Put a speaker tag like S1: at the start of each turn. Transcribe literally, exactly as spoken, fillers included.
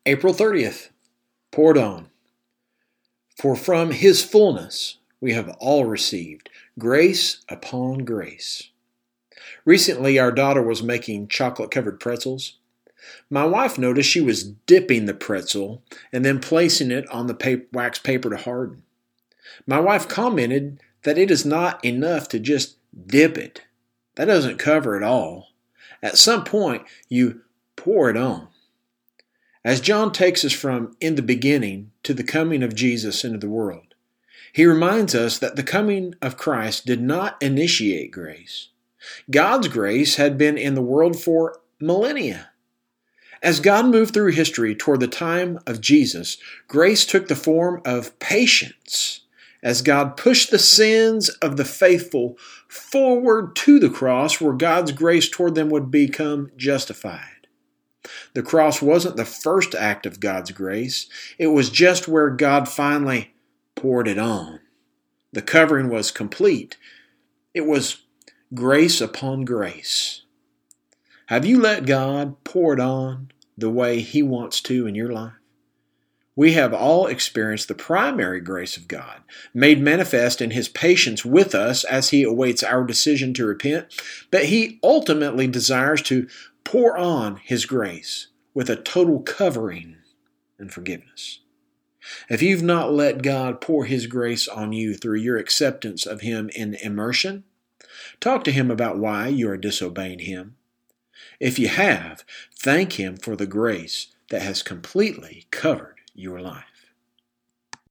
S1: April thirtieth, poured on. For from his fullness we have all received grace upon grace. Recently, our daughter was making chocolate-covered pretzels. My wife noticed she was dipping the pretzel and then placing it on the paper, wax paper to harden. My wife commented that it is not enough to just dip it. That doesn't cover it all. At some point, you pour it on. As John takes us from in the beginning to the coming of Jesus into the world, he reminds us that the coming of Christ did not initiate grace. God's grace had been in the world for millennia. As God moved through history toward the time of Jesus, grace took the form of patience as God pushed the sins of the faithful forward to the cross where God's grace toward them would become justified. The cross wasn't the first act of God's grace. It was just where God finally poured it on. The covering was complete. It was grace upon grace. Have you let God pour it on the way He wants to in your life? We have all experienced the primary grace of God, made manifest in His patience with us as He awaits our decision to repent, but He ultimately desires to pour on His grace with a total covering and forgiveness. If you've not let God pour His grace on you through your acceptance of Him in immersion, talk to Him about why you are disobeying Him. If you have, thank Him for the grace that has completely covered your life.